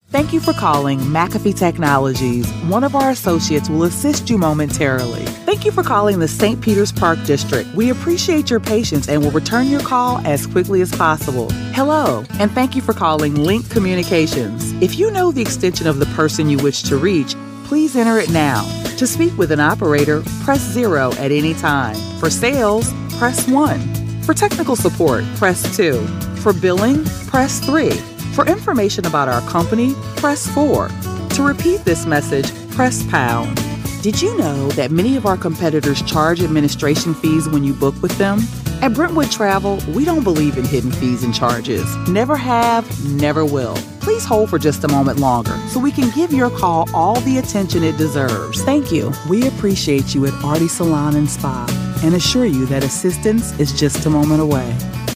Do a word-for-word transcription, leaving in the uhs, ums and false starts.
Thank you for calling McAfee Technologies. One of our associates will assist you momentarily. Thank you for calling the Saint Peters Park District. We appreciate your patience and will return your call as quickly as possible. Hello, and thank you for calling Link Communications. If you know the extension of the person you wish to reach, please enter it now. To speak with an operator, press zero at any time. For sales, press one. For technical support, press two. For billing, press three. For information about our company, press four. To repeat this message, press pound. Did you know that many of our competitors charge administration fees when you book with them? At Brentwood Travel, we don't believe in hidden fees and charges. Never have, never will. Please hold for just a moment longer so we can give your call all the attention it deserves. Thank you. We appreciate you at Artie Salon and Spa and assure you that assistance is just a moment away.